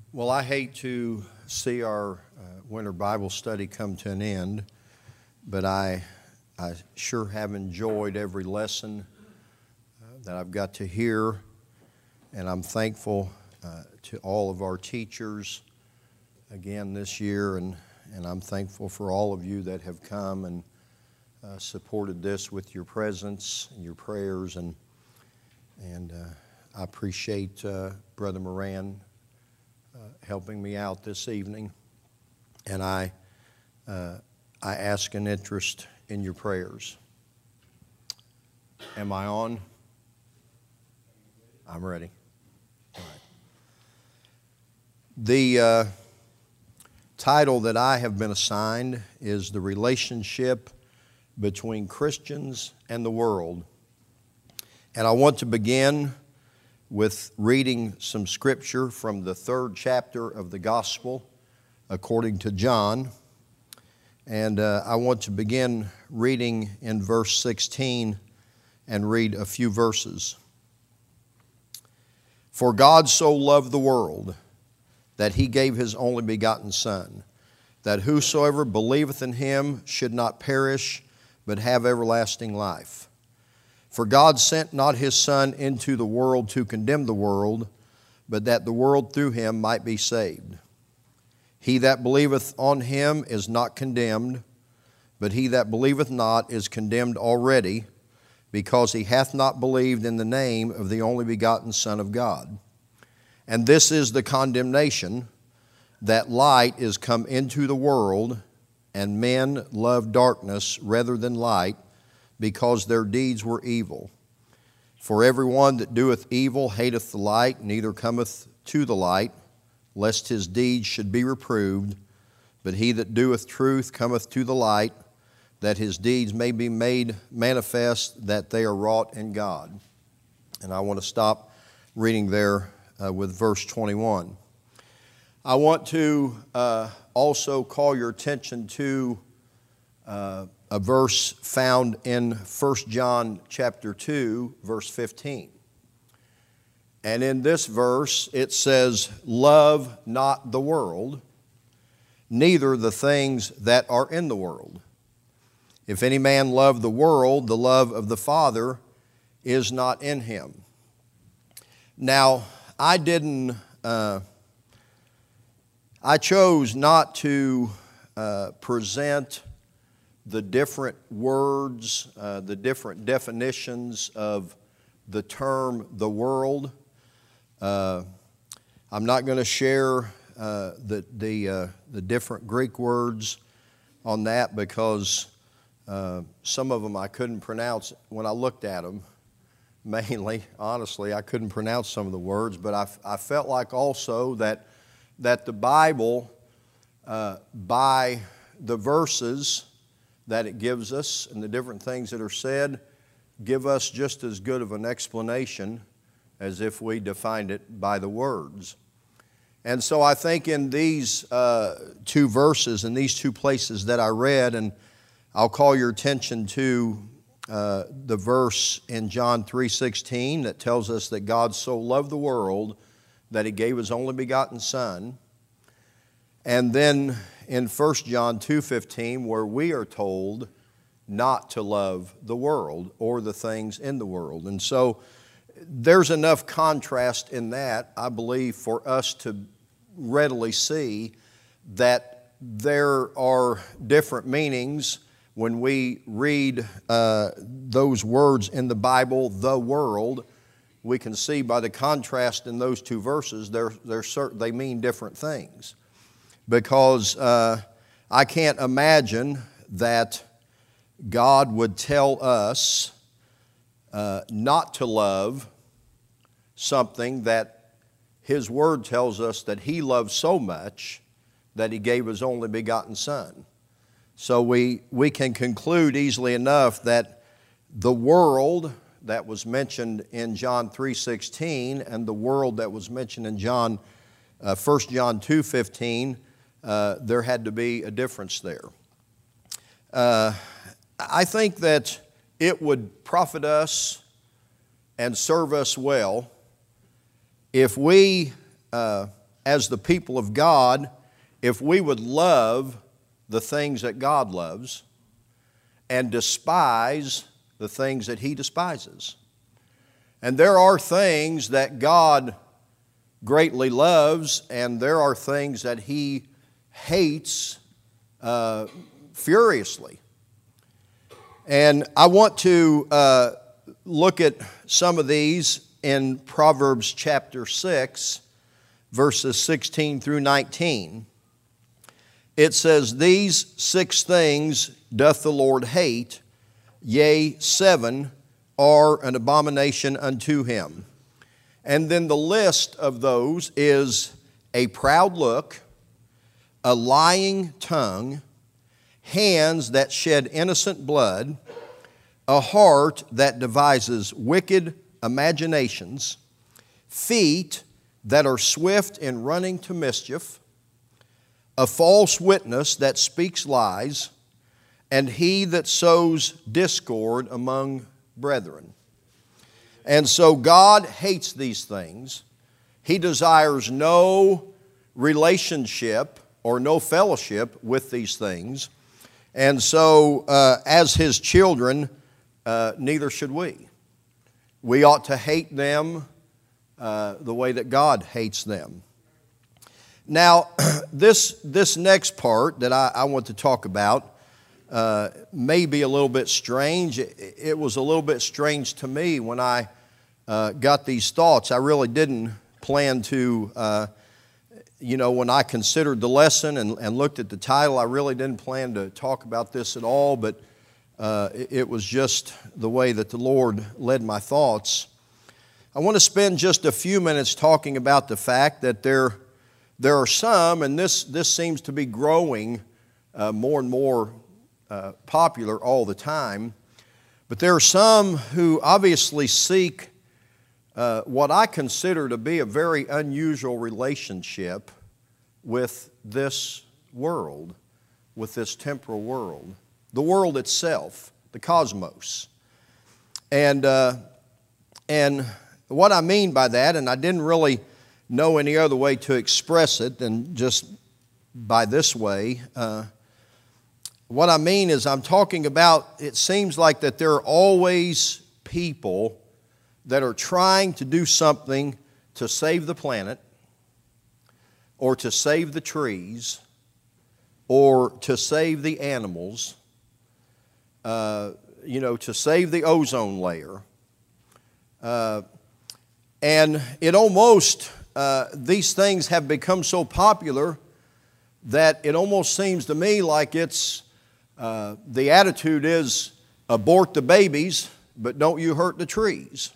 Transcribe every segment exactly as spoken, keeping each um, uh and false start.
Well, I hate to see our uh, winter Bible study come to an end, but I, I sure have enjoyed every lesson uh, that I've got to hear, and I'm thankful uh, to all of our teachers again this year, and, and I'm thankful for all of you that have come and uh, supported this with your presence and your prayers, and, and uh, I appreciate uh, Brother Moran Uh, helping me out this evening, and I uh, I ask an interest in your prayers. Am I on? I'm ready. All right. The uh, title that I have been assigned is The Relationship Between Christians and the World, and I want to begin with reading some scripture from the third chapter of the Gospel according to John. And uh, I want to begin reading in verse sixteen and read a few verses. For God so loved the world that he gave his only begotten Son, that whosoever believeth in him should not perish, but have everlasting life. For God sent not his Son into the world to condemn the world, but that the world through him might be saved. He that believeth on him is not condemned, but he that believeth not is condemned already, because he hath not believed in the name of the only begotten Son of God. And this is the condemnation, that light is come into the world, and men love darkness rather than light, because their deeds were evil. For everyone that doeth evil hateth the light, neither cometh to the light, lest his deeds should be reproved. But he that doeth truth cometh to the light, that his deeds may be made manifest, that they are wrought in God. And I want to stop reading there uh, with verse twenty-one. I want to uh, also call your attention to uh, a verse found in First John chapter two, verse fifteen. And in this verse it says, love not the world, neither the things that are in the world. If any man love the world, the love of the Father is not in him. Now, I didn't, uh, I chose not to uh, present the different words, uh, the different definitions of the term the world. Uh, I'm not going to share uh, the the, uh, the different Greek words on that, because uh, some of them I couldn't pronounce when I looked at them. Mainly, honestly, I couldn't pronounce some of the words, but I, I felt like also that, that the Bible, uh, by the verses that it gives us and the different things that are said, give us just as good of an explanation as if we defined it by the words. And so I think in these uh, two verses, in these two places that I read, and I'll call your attention to uh, the verse in John three sixteen that tells us that God so loved the world that he gave his only begotten Son. And then in First John two fifteen, where we are told not to love the world or the things in the world. And so there's enough contrast in that, I believe, for us to readily see that there are different meanings when we read uh, those words in the Bible, the world. We can see by the contrast in those two verses, they're, they're certain, they mean different things. Because uh, I can't imagine that God would tell us uh, not to love something that his word tells us that he loved so much that he gave his only begotten Son. So we, we can conclude easily enough that the world that was mentioned in John three sixteen and the world that was mentioned in John, uh, First John two fifteen, Uh, there had to be a difference there. Uh, I think that it would profit us and serve us well if we, uh, as the people of God, if we would love the things that God loves and despise the things that He despises. And there are things that God greatly loves, and there are things that He hates uh, furiously. And I want to uh, look at some of these in Proverbs chapter six, verses sixteen through nineteen. It says, "These six things doth the Lord hate, yea, seven are an abomination unto Him." And then the list of those is a proud look, a lying tongue, hands that shed innocent blood, a heart that devises wicked imaginations, feet that are swift in running to mischief, a false witness that speaks lies, and he that sows discord among brethren. And so God hates these things. He desires no relationship or no fellowship with these things. And so uh, as His children, uh, neither should we. We ought to hate them uh, the way that God hates them. Now, this, this next part that I, I want to talk about uh, may be a little bit strange. It, it was a little bit strange to me when I uh, got these thoughts. I really didn't plan to, uh, you know, when I considered the lesson and, and looked at the title, I really didn't plan to talk about this at all, but uh, it, it was just the way that the Lord led my thoughts. I want to spend just a few minutes talking about the fact that there There are some, and this, this seems to be growing uh, more and more uh, popular all the time, but there are some who obviously seek uh, what I consider to be a very unusual relationship with this world, with this temporal world, the world itself, the cosmos. And, uh, and what I mean by that, and I didn't really know any other way to express it than just by this way. Uh, what I mean is I'm talking about, it seems like that there are always people that are trying to do something to save the planet, or to save the trees, or to save the animals, uh, you know, to save the ozone layer. Uh, and it almost... Uh, these things have become so popular that it almost seems to me like it's, uh, the attitude is, abort the babies, but don't you hurt the trees.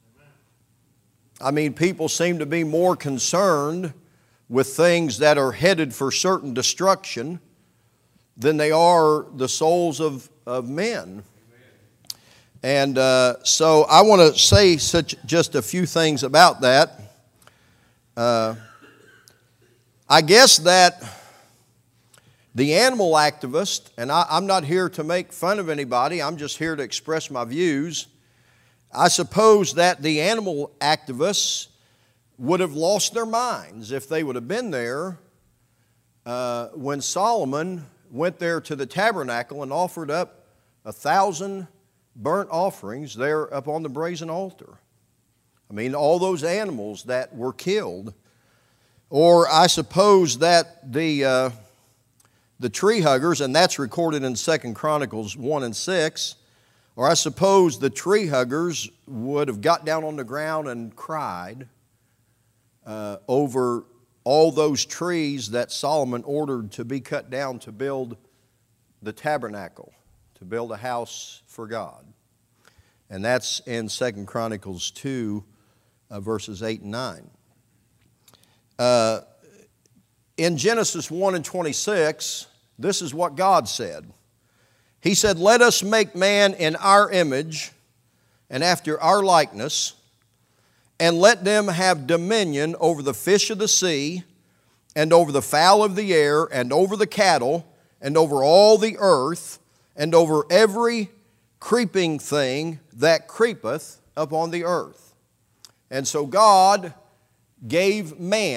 I mean, people seem to be more concerned with things that are headed for certain destruction than they are the souls of, of men. And uh, so I want to say such just a few things about that. Uh, I guess that the animal activist, and I, I'm not here to make fun of anybody, I'm just here to express my views. I suppose that the animal activists would have lost their minds if they would have been there uh, when Solomon went there to the tabernacle and offered up a thousand burnt offerings there up on the brazen altar. I mean, all those animals that were killed. Or I suppose that the, uh, the tree huggers, and that's recorded in Second Chronicles one and six, or I suppose the tree huggers would have got down on the ground and cried uh, over all those trees that Solomon ordered to be cut down to build the tabernacle, to build a house for God. And that's in Second Chronicles two, Uh, verses eight and nine. Uh, in Genesis one and twenty-six, this is what God said. He said, "Let us make man in our image and after our likeness, and let them have dominion over the fish of the sea, and over the fowl of the air, and over the cattle, and over all the earth, and over every creeping thing that creepeth upon the earth." And so God gave man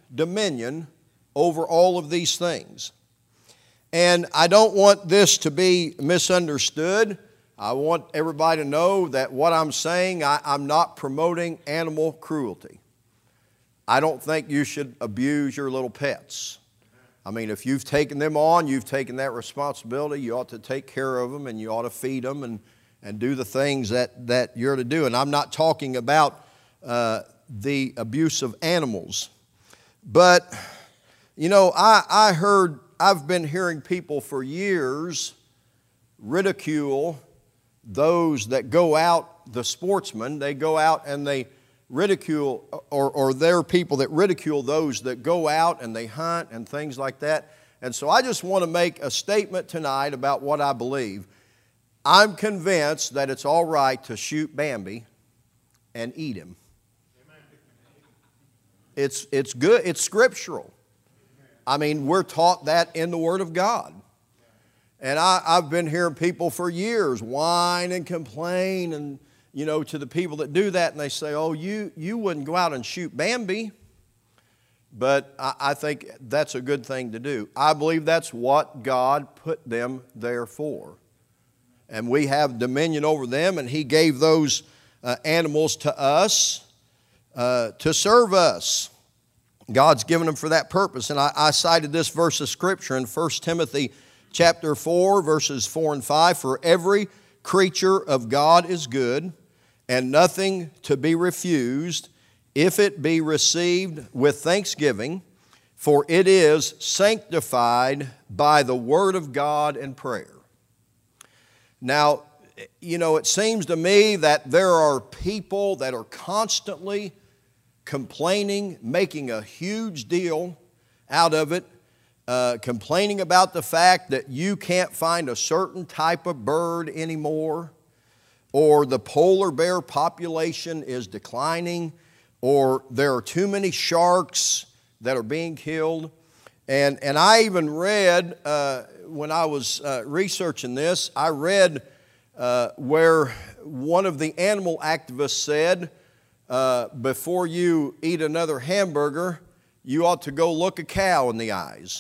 dominion over all of these things. And I don't want this to be misunderstood. I want everybody to know that what I'm saying, I, I'm not promoting animal cruelty. I don't think you should abuse your little pets. I mean, if you've taken them on, you've taken that responsibility, you ought to take care of them and you ought to feed them and, and do the things that, that you're to do. And I'm not talking about uh, the abuse of animals. But, you know, I, I heard, I've been hearing people for years ridicule those that go out, the sportsmen, they go out and they ridicule, or, or there are people that ridicule those that go out and they hunt and things like that. And so I just want to make a statement tonight about what I believe. I'm convinced that it's all right to shoot Bambi and eat him. It's, it's good, it's scriptural. I mean, we're taught that in the Word of God. And I, I've been hearing people for years whine and complain and, you know, to the people that do that, and they say, oh, you, you wouldn't go out and shoot Bambi. But I, I think that's a good thing to do. I believe that's what God put them there for. And we have dominion over them, and He gave those uh, animals to us uh, to serve us. God's given them for that purpose. And I, I cited this verse of Scripture in First Timothy chapter four, verses four and five. For every creature of God is good, and nothing to be refused, if it be received with thanksgiving, for it is sanctified by the word of God and prayer. Now, you know, it seems to me that there are people that are constantly complaining, making a huge deal out of it, uh, complaining about the fact that you can't find a certain type of bird anymore, or the polar bear population is declining, or there are too many sharks that are being killed. And, and I even read, uh, when I was uh, researching this, I read uh, where one of the animal activists said, uh, before you eat another hamburger, you ought to go look a cow in the eyes.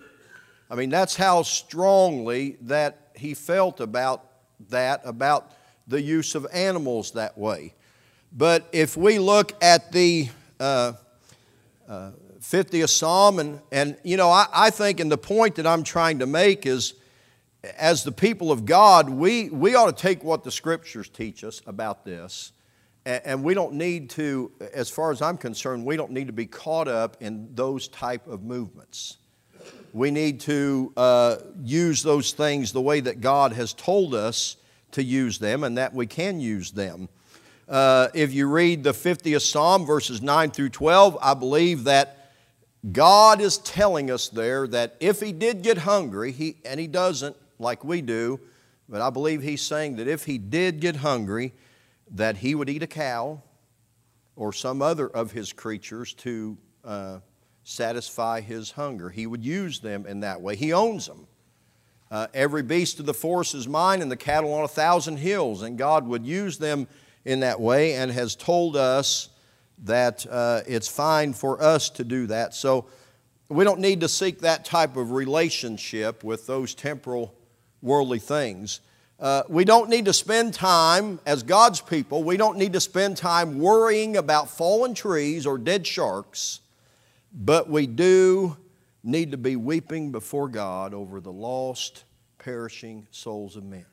I mean, that's how strongly that he felt about that, about the use of animals that way. But if we look at the uh, uh, fiftieth Psalm, and, and you know, I, I think, and the point that I'm trying to make is, as the people of God, we, we ought to take what the Scriptures teach us about this, and, and we don't need to, as far as I'm concerned, we don't need to be caught up in those type of movements. We need to uh, use those things the way that God has told us to use them, and that we can use them. Uh, if you read the fiftieth Psalm, verses nine through twelve, I believe that God is telling us there that if He did get hungry, he, and He doesn't like we do, but I believe He's saying that if He did get hungry, that He would eat a cow or some other of His creatures to uh, satisfy His hunger. He would use them in that way. He owns them. Uh, every beast of the forest is mine, and the cattle on a thousand hills, and God would use them in that way, and has told us that uh, it's fine for us to do that. So we don't need to seek that type of relationship with those temporal, worldly things. Uh, we don't need to spend time, as God's people, we don't need to spend time worrying about fallen trees or dead sharks, but we do need to be weeping before God over the lost, perishing souls of men.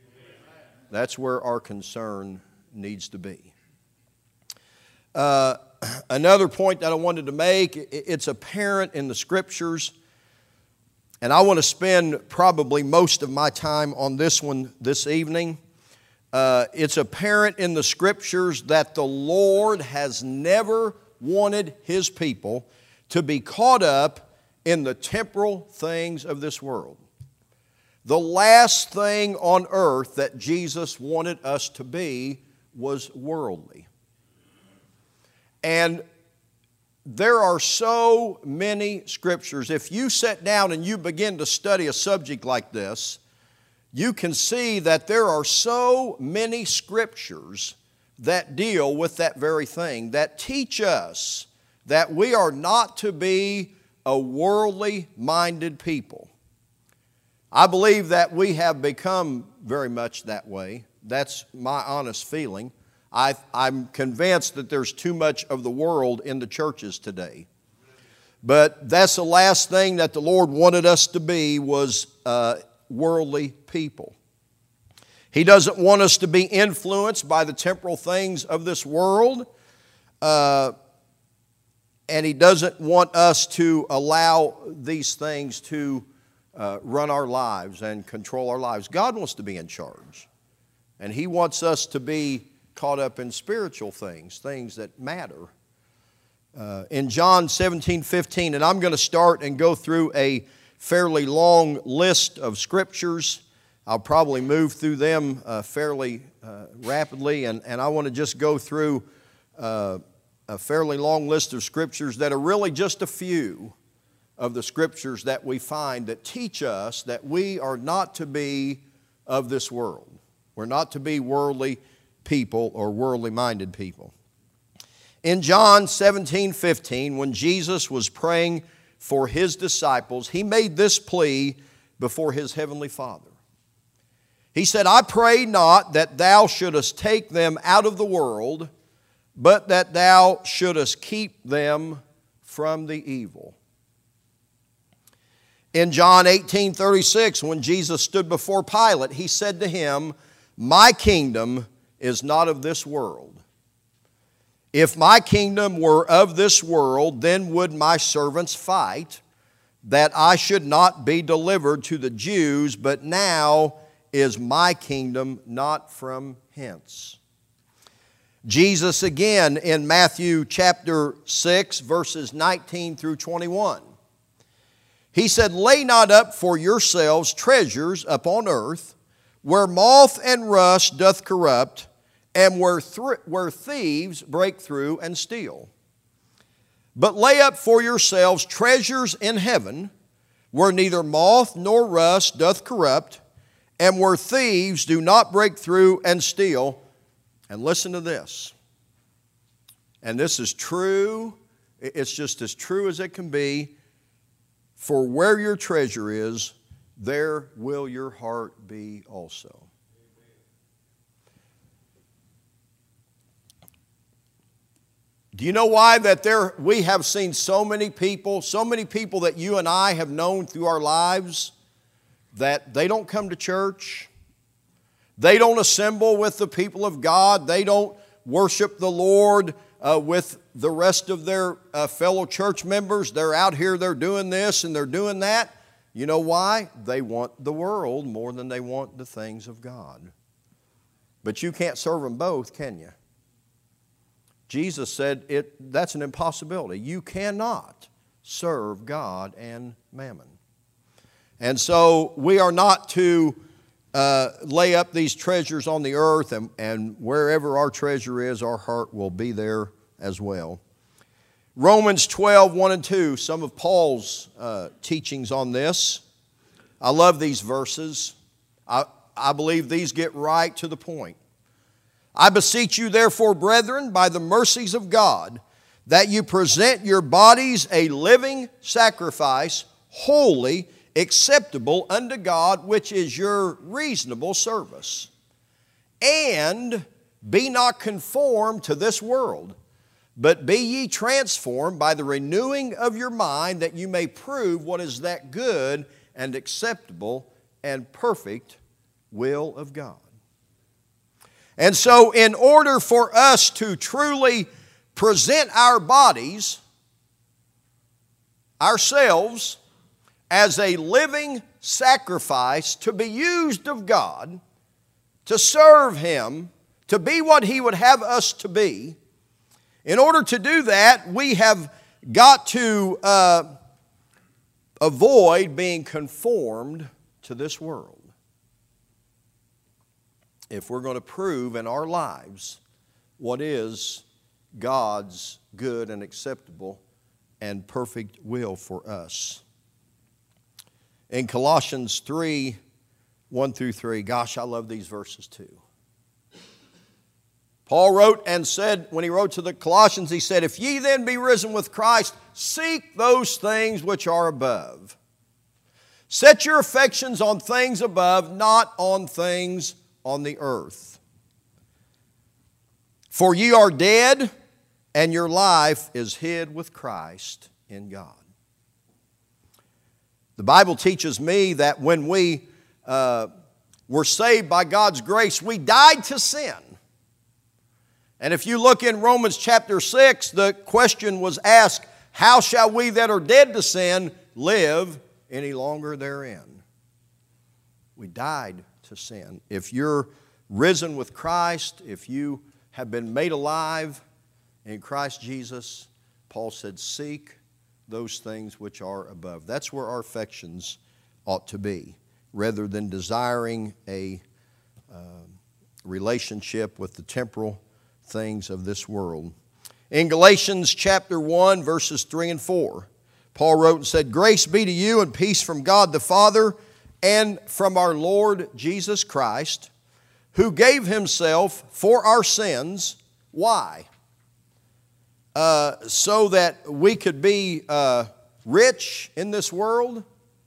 That's where our concern needs to be. Uh, another point that I wanted to make, it's apparent in the Scriptures, and I want to spend probably most of my time on this one this evening. Uh, it's apparent in the Scriptures that the Lord has never wanted His people to be caught up in the temporal things of this world. The last thing on earth that Jesus wanted us to be was worldly. And there are so many scriptures. If you sit down and you begin to study a subject like this, you can see that there are so many scriptures that deal with that very thing, that teach us that we are not to be a worldly minded people. I believe that we have become very much that way. That's my honest feeling. I, I'm convinced that there's too much of the world in the churches today. But that's the last thing that the Lord wanted us to be, was uh, worldly people. He doesn't want us to be influenced by the temporal things of this world. Uh, and He doesn't want us to allow these things to uh, run our lives and control our lives. God wants to be in charge. And He wants us to be caught up in spiritual things, things that matter. Uh, in John seventeen fifteen, and I'm going to start and go through a fairly long list of scriptures. I'll probably move through them uh, fairly uh, rapidly, and, and I want to just go through uh, a fairly long list of scriptures that are really just a few of the scriptures that we find that teach us that we are not to be of this world. We're not to be worldly people or worldly minded people. In John seventeen fifteen, when Jesus was praying for His disciples, He made this plea before His heavenly Father. He said, I pray not that Thou shouldest take them out of the world, but that Thou shouldest keep them from the evil. In John eighteen thirty-six, when Jesus stood before Pilate, He said to him, my kingdom is not of this world. If my kingdom were of this world, then would my servants fight, that I should not be delivered to the Jews, but now is my kingdom not from hence. Jesus again in Matthew chapter six, verses nineteen through twenty-one. He said, lay not up for yourselves treasures upon earth, where moth and rust doth corrupt, and where, th- where thieves break through and steal. But lay up for yourselves treasures in heaven, where neither moth nor rust doth corrupt, and where thieves do not break through and steal. And listen to this. And this is true. It's just as true as it can be. For where your treasure is, there will your heart be also. Do you know why that there we have seen so many people, so many people that you and I have known through our lives, that they don't come to church, they don't assemble with the people of God, they don't worship the Lord uh, with the rest of their uh, fellow church members. They're out here, they're doing this and they're doing that. You know why? They want the world more than they want the things of God. But you can't serve them both, can you? Jesus said it, that's an impossibility. You cannot serve God and mammon. And so we are not to uh, lay up these treasures on the earth, and, and wherever our treasure is, our heart will be there as well. Romans twelve, one and two, some of Paul's uh, teachings on this. I love these verses. I, I believe these get right to the point. I beseech you therefore, brethren, by the mercies of God, that you present your bodies a living sacrifice, holy, acceptable unto God, which is your reasonable service. And be not conformed to this world, but be ye transformed by the renewing of your mind, that you may prove what is that good and acceptable and perfect will of God. And so in order for us to truly present our bodies, ourselves, as a living sacrifice to be used of God, to serve Him, to be what He would have us to be, in order to do that, we have got to uh, avoid being conformed to this world. If we're going to prove in our lives what is God's good and acceptable and perfect will for us. In Colossians three, one through three, gosh, I love these verses too. Paul wrote and said, when he wrote to the Colossians, he said, if ye then be risen with Christ, seek those things which are above. Set your affections on things above, not on things on the earth. For ye are dead, and your life is hid with Christ in God. The Bible teaches me that when we uh, were saved by God's grace, we died to sin. And if you look in Romans chapter six, the question was asked, how shall we that are dead to sin live any longer therein? We died to sin. If you're risen with Christ, if you have been made alive in Christ Jesus, Paul said, seek those things which are above. That's where our affections ought to be, rather than desiring a uh, relationship with the temporal things of this world. In Galatians chapter one, verses three and four, Paul wrote and said, grace be to you and peace from God the Father and from our Lord Jesus Christ, who gave himself for our sins. Why? Uh, so that we could be uh, rich in this world.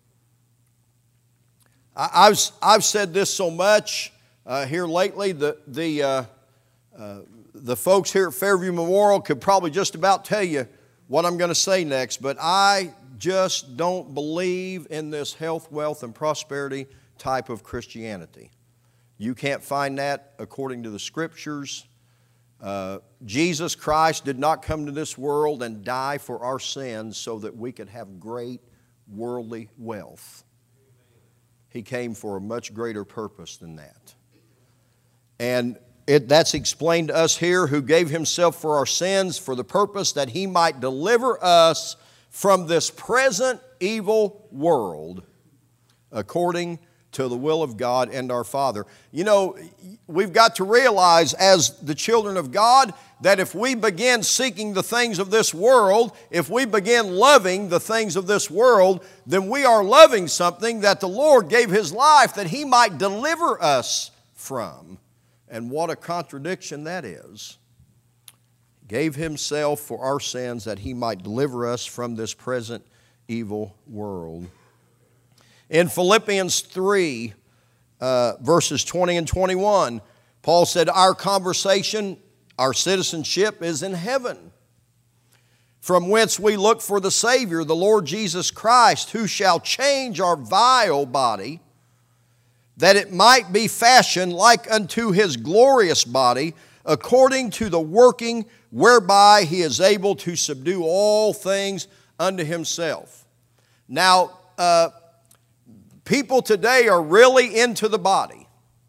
I, I've, I've said this so much uh, here lately, the, the, uh, uh, the folks here at Fairview Memorial could probably just about tell you what I'm going to say next, but I just don't believe in this health, wealth, and prosperity type of Christianity. You can't find that according to the Scriptures. Uh, Jesus Christ did not come to this world and die for our sins so that we could have great worldly wealth. He came for a much greater purpose than that. And it, that's explained to us here, who gave himself for our sins for the purpose that he might deliver us from this present evil world according to the will of God and our Father. You know, we've got to realize as the children of God that if we begin seeking the things of this world, if we begin loving the things of this world, then we are loving something that the Lord gave His life that He might deliver us from. And what a contradiction that is. He gave Himself for our sins that He might deliver us from this present evil world. In Philippians three, uh, verses twenty and twenty-one, Paul said, our conversation, our citizenship is in heaven, from whence we look for the Savior, the Lord Jesus Christ, who shall change our vile body, that it might be fashioned like unto His glorious body, according to the working whereby He is able to subdue all things unto Himself. Now, uh, people today are really into the body.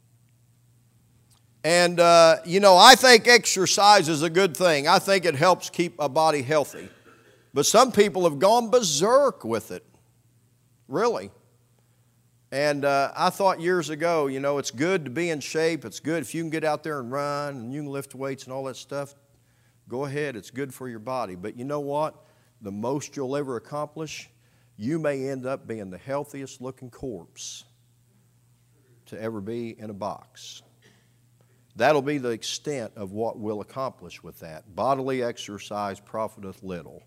And, uh, you know, I think exercise is a good thing. I think it helps keep a body healthy. But some people have gone berserk with it. Really. And uh, I thought years ago, you know, it's good to be in shape. It's good if you can get out there and run and you can lift weights and all that stuff. Go ahead. It's good for your body. But you know what? The most you'll ever accomplish, you may end up being the healthiest looking corpse to ever be in a box. That'll be the extent of what we'll accomplish with that. Bodily exercise profiteth little.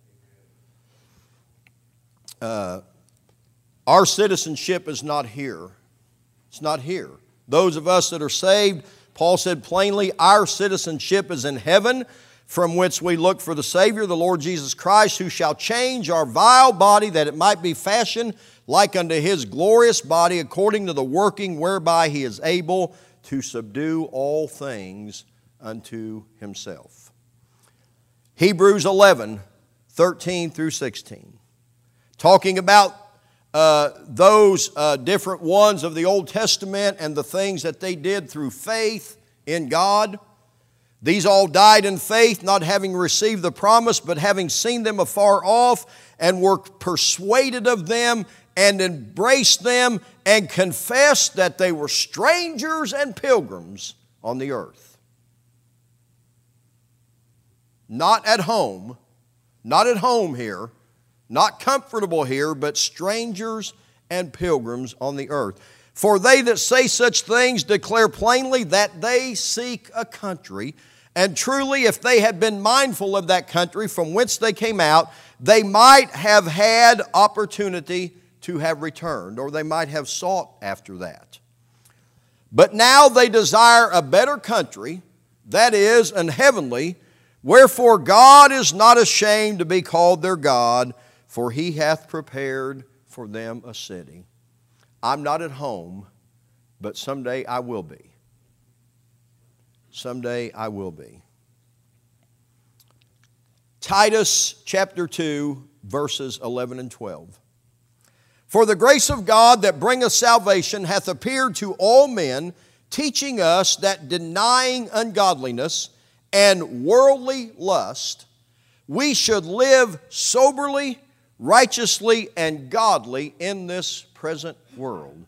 Uh, our citizenship is not here. It's not here. Those of us that are saved, Paul said plainly, our citizenship is in heaven, from whence we look for the Savior, the Lord Jesus Christ, who shall change our vile body, that it might be fashioned like unto His glorious body, according to the working whereby He is able to subdue all things unto Himself. Hebrews eleven, thirteen through sixteen. Talking about uh, those uh, different ones of the Old Testament and the things that they did through faith in God. These all died in faith, not having received the promise, but having seen them afar off, and were persuaded of them, and embraced them, and confessed that they were strangers and pilgrims on the earth. Not at home, not at home here, not comfortable here, but strangers and pilgrims on the earth. For they that say such things declare plainly that they seek a country. And truly, if they had been mindful of that country from whence they came out, they might have had opportunity to have returned, or they might have sought after that. But now they desire a better country, that is, an heavenly, wherefore God is not ashamed to be called their God, for He hath prepared for them a city. I'm not at home, but someday I will be. Someday I will be. Titus chapter two, verses eleven and twelve. For the grace of God that bringeth salvation hath appeared to all men, teaching us that denying ungodliness and worldly lust, we should live soberly, righteously, and godly in this present world.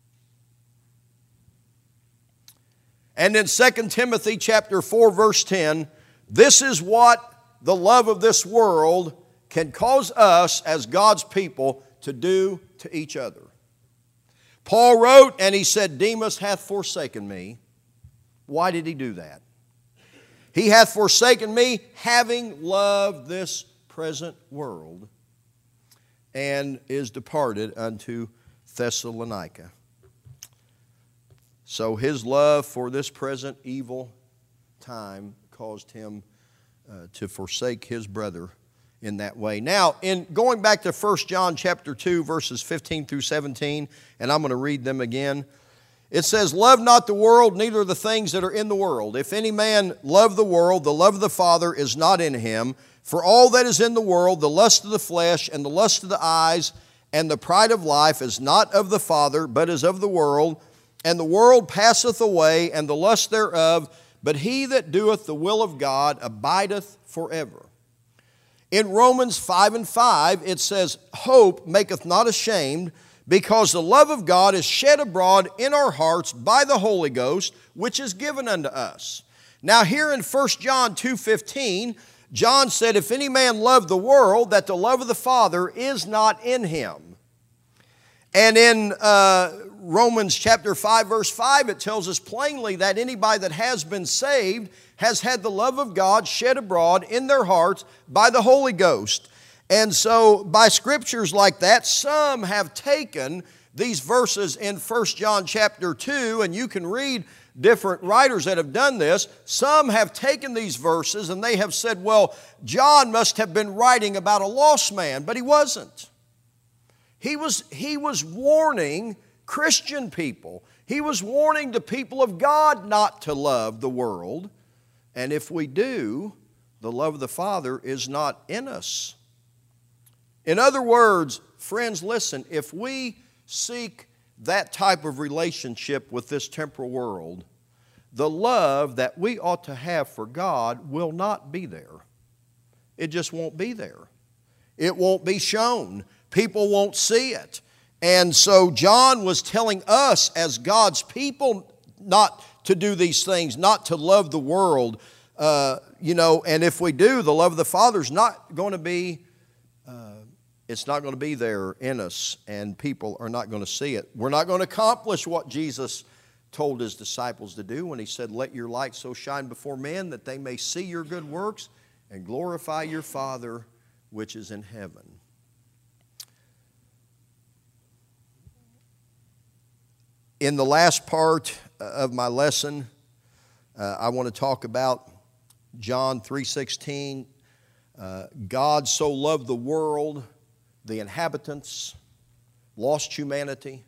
And in Second Timothy chapter four, verse ten, this is what the love of this world can cause us as God's people to do to each other. Paul wrote, and he said, Demas hath forsaken me. Why did he do that? He hath forsaken me, having loved this present world, and is departed unto Thessalonica. So his love for this present evil time caused him uh, to forsake his brother in that way. Now, in going back to First John chapter two, verses fifteen through seventeen, and I'm going to read them again. It says, love not the world, neither the things that are in the world. If any man love the world, the love of the Father is not in him. For all that is in the world, the lust of the flesh, and the lust of the eyes, and the pride of life is not of the Father, but is of the world. And the world passeth away, and the lust thereof, but he that doeth the will of God abideth forever. In Romans five and five, it says, hope maketh not ashamed, because the love of God is shed abroad in our hearts by the Holy Ghost, which is given unto us. Now here in First John two fifteen, John said, if any man love the world, that the love of the Father is not in him. And in uh, Romans chapter five, verse five, it tells us plainly that anybody that has been saved has had the love of God shed abroad in their hearts by the Holy Ghost. And so by scriptures like that, some have taken these verses in First John chapter two, and you can read different writers that have done this. Some have taken these verses and they have said, well, John must have been writing about a lost man, but he wasn't. He was, he was warning Christian people. He was warning the people of God not to love the world. And if we do, the love of the Father is not in us. In other words, friends, listen, if we seek that type of relationship with this temporal world, the love that we ought to have for God will not be there. It just won't be there. It won't be shown. People won't see it. And so John was telling us as God's people not to do these things, not to love the world. Uh, you know, and if we do, the love of the Father is not going to be uh, It's not going to be there in us, and people are not going to see it. We're not going to accomplish what Jesus told His disciples to do when He said, let your light so shine before men that they may see your good works and glorify your Father which is in heaven. In the last part of my lesson, uh, I want to talk about John three sixteen. Uh, God so loved the world, the inhabitants, lost humanity,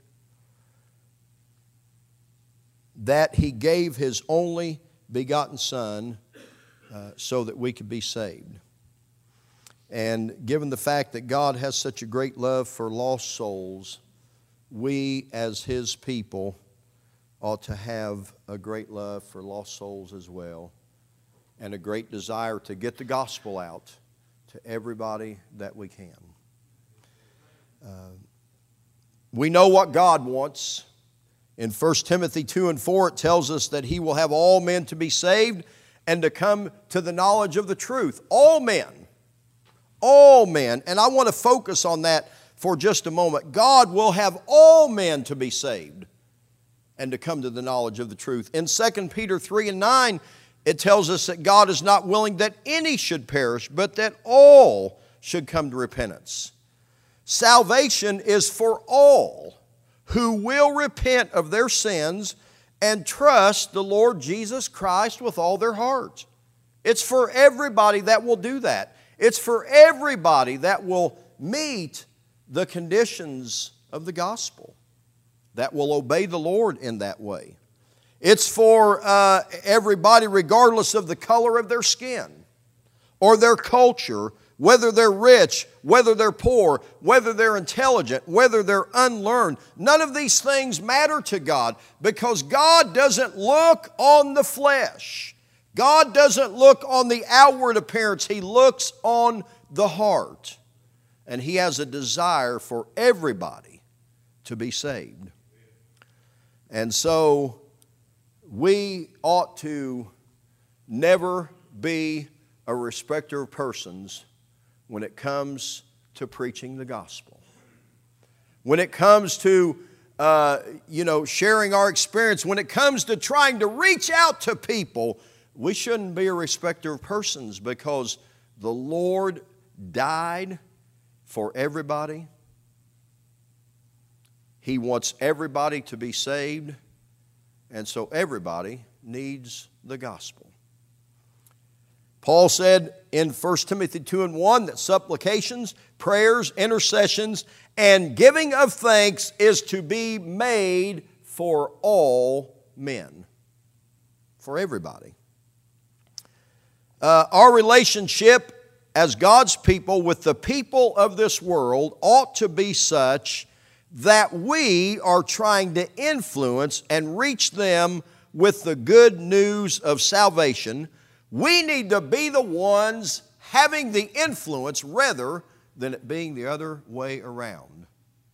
that He gave His only begotten Son uh, so that we could be saved. And given the fact that God has such a great love for lost souls, we as His people ought to have a great love for lost souls as well, and a great desire to get the gospel out to everybody that we can. Uh, we know what God wants. In First Timothy two and four, it tells us that He will have all men to be saved and to come to the knowledge of the truth. All men. All men. And I want to focus on that for just a moment. God will have all men to be saved and to come to the knowledge of the truth. In Second Peter three and nine, it tells us that God is not willing that any should perish, but that all should come to repentance. Salvation is for all who will repent of their sins and trust the Lord Jesus Christ with all their heart. It's for everybody that will do that. It's for everybody that will meet the conditions of the gospel, that will obey the Lord in that way. It's for uh, everybody regardless of the color of their skin or their culture, whether they're rich, whether they're poor, whether they're intelligent, whether they're unlearned. None of these things matter to God because God doesn't look on the flesh. God doesn't look on the outward appearance. He looks on the heart. And He has a desire for everybody to be saved. And so we ought to never be a respecter of persons when it comes to preaching the gospel. When it comes to, uh, you know, sharing our experience, when it comes to trying to reach out to people, we shouldn't be a respecter of persons because the Lord died for everybody. He wants everybody to be saved, and so everybody needs the gospel. Paul said in First Timothy two and one that supplications, prayers, intercessions, and giving of thanks is to be made for all men. For everybody. Uh, our relationship as God's people with the people of this world ought to be such that we are trying to influence and reach them with the good news of salvation. We need to be the ones having the influence rather than it being the other way around.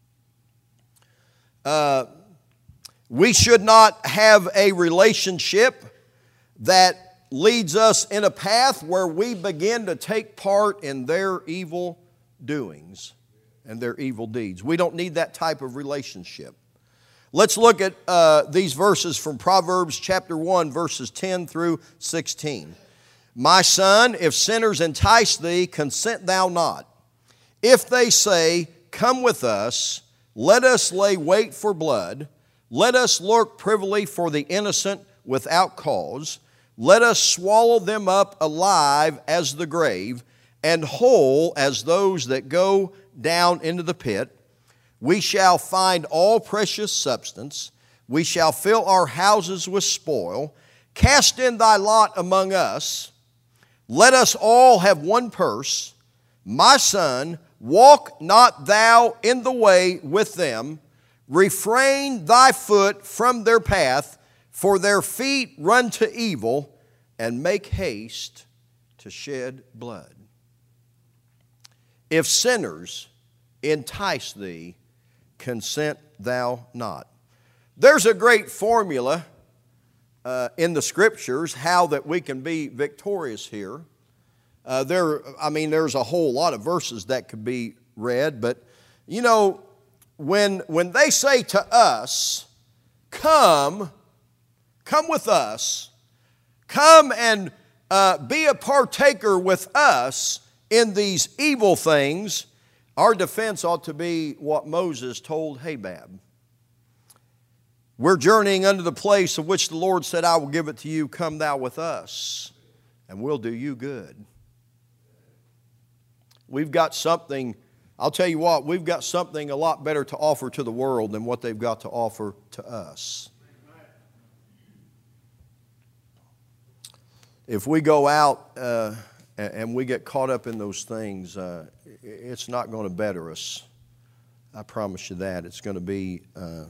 Uh, we should not have a relationship that leads us in a path where we begin to take part in their evil doings and their evil deeds. We don't need that type of relationship. Let's look at uh, these verses from Proverbs chapter one, verses ten through sixteen. My son, if sinners entice thee, consent thou not. If they say, come with us, let us lay wait for blood, let us lurk privily for the innocent without cause, let us swallow them up alive as the grave, and whole as those that go down into the pit. We shall find all precious substance. We shall fill our houses with spoil. Cast in thy lot among us. Let us all have one purse. My son, walk not thou in the way with them. Refrain thy foot from their path, for their feet run to evil and make haste to shed blood. If sinners entice thee, consent thou not. There's a great formula uh, in the Scriptures how that we can be victorious here. Uh, there, I mean, there's a whole lot of verses that could be read, but you know, when when they say to us, "Come, come with us, come and uh, be a partaker with us in these evil things," our defense ought to be what Moses told Habab. We're journeying unto the place of which the Lord said, I will give it to you. Come thou with us, and we'll do you good. We've got something, I'll tell you what, we've got something a lot better to offer to the world than what they've got to offer to us. If we go out uh, and we get caught up in those things, uh, it's not going to better us. I promise you that. It's going to be uh,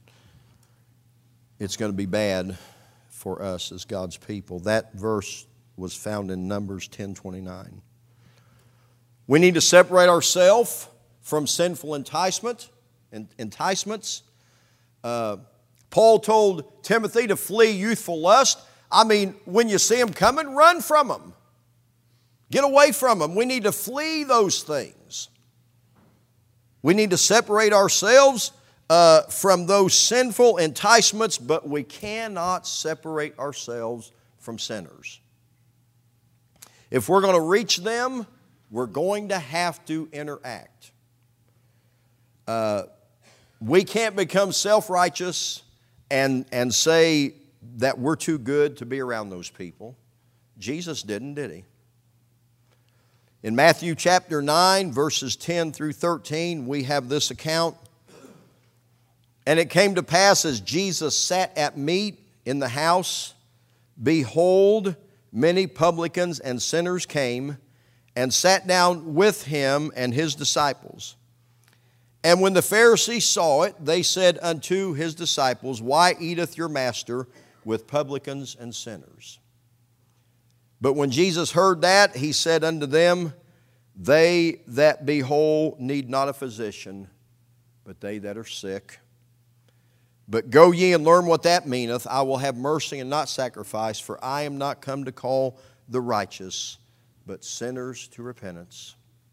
it's going to be bad for us as God's people. That verse was found in Numbers ten twenty-nine. We need to separate ourselves from sinful enticement and enticements. Uh, Paul told Timothy to flee youthful lust. I mean, when you see them coming, run from them. Get away from them. We need to flee those things. We need to separate ourselves uh, from those sinful enticements, but we cannot separate ourselves from sinners. If we're going to reach them, we're going to have to interact. Uh, we can't become self-righteous and, and say that we're too good to be around those people. Jesus didn't, did he? In Matthew chapter nine, verses ten through thirteen, we have this account. And it came to pass as Jesus sat at meat in the house, behold, many publicans and sinners came and sat down with him and his disciples. And when the Pharisees saw it, they said unto his disciples, Why eateth your master with publicans and sinners? But when Jesus heard that, he said unto them, They that be whole need not a physician, but they that are sick. But go ye and learn what that meaneth. I will have mercy and not sacrifice, for I am not come to call the righteous, but sinners to repentance.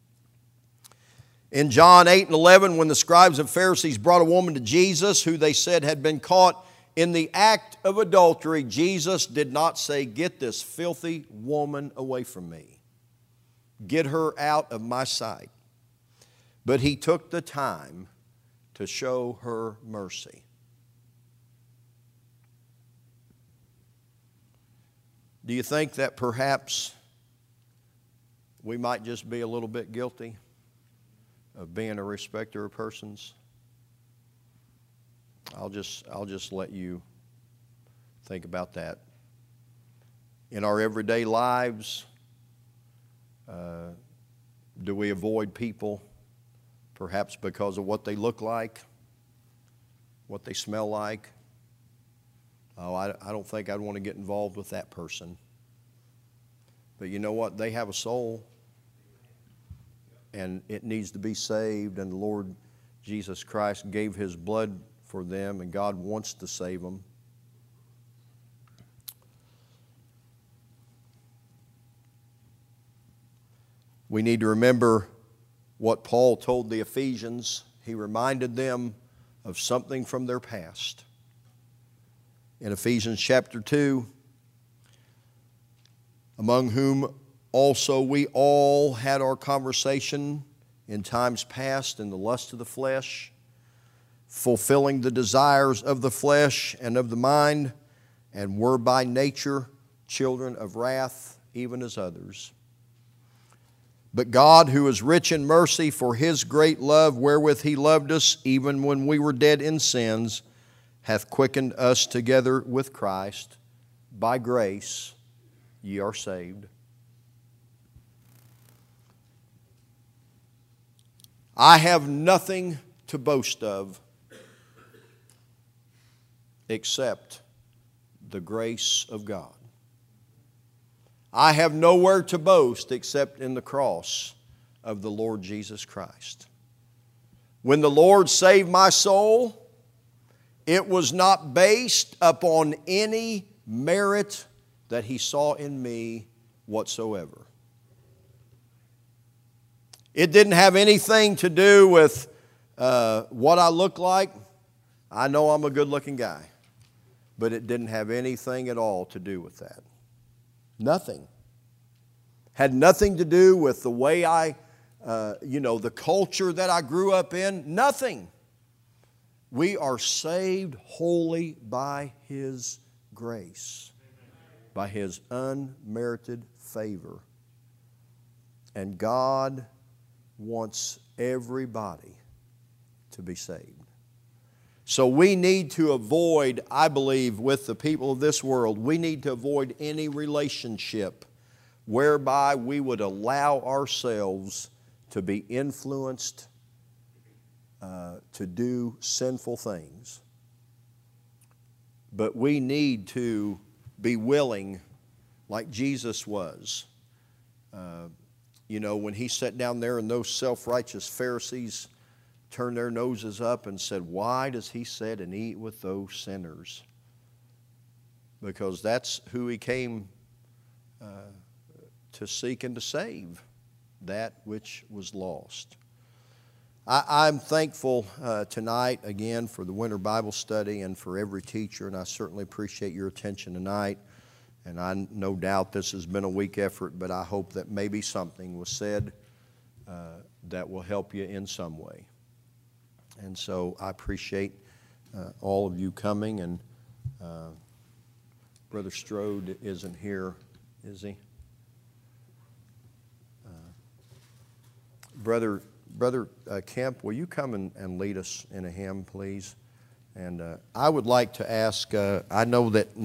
In John eight and eleven, when the scribes and Pharisees brought a woman to Jesus, who they said had been caught in the act of adultery, Jesus did not say, Get this filthy woman away from me. Get her out of my sight. But he took the time to show her mercy. Do you think that perhaps we might just be a little bit guilty of being a respecter of persons? I'll just, I'll just let you think about that. In our everyday lives, uh, do we avoid people perhaps because of what they look like, what they smell like? Oh, I, I don't think I'd want to get involved with that person. But you know what? They have a soul, and it needs to be saved, and the Lord Jesus Christ gave His blood for them, and God wants to save them. We need to remember what Paul told the Ephesians. He reminded them of something from their past. In Ephesians chapter two, among whom also we all had our conversation in times past in the lust of the flesh, fulfilling the desires of the flesh and of the mind, and were by nature children of wrath, even as others. But God, who is rich in mercy, for His great love wherewith He loved us, even when we were dead in sins, hath quickened us together with Christ. By grace ye are saved. I have nothing to boast of except the grace of God. I have nowhere to boast except in the cross of the Lord Jesus Christ. When the Lord saved my soul, it was not based upon any merit that He saw in me whatsoever. It didn't have anything to do with uh, what I look like. I know I'm a good-looking guy, but it didn't have anything at all to do with that. Nothing. Had nothing to do with the way I, uh, you know, the culture that I grew up in. Nothing. We are saved wholly by His grace, by His unmerited favor. And God wants everybody to be saved. So we need to avoid, I believe, with the people of this world, we need to avoid any relationship whereby we would allow ourselves to be influenced uh, to do sinful things. But we need to be willing, like Jesus was. Uh, you know, when He sat down there and those self-righteous Pharisees turned their noses up and said, Why does He sit and eat with those sinners? Because that's who He came uh, to seek and to save, that which was lost. I, I'm thankful uh, tonight again for the winter Bible study and for every teacher, and I certainly appreciate your attention tonight. And I no doubt this has been a weak effort, but I hope that maybe something was said uh, that will help you in some way. And so I appreciate uh, all of you coming. And uh, Brother Strode isn't here, is he? Uh, Brother Brother uh, Kemp, will you come and, and lead us in a hymn, please? And uh, I would like to ask, uh, I know that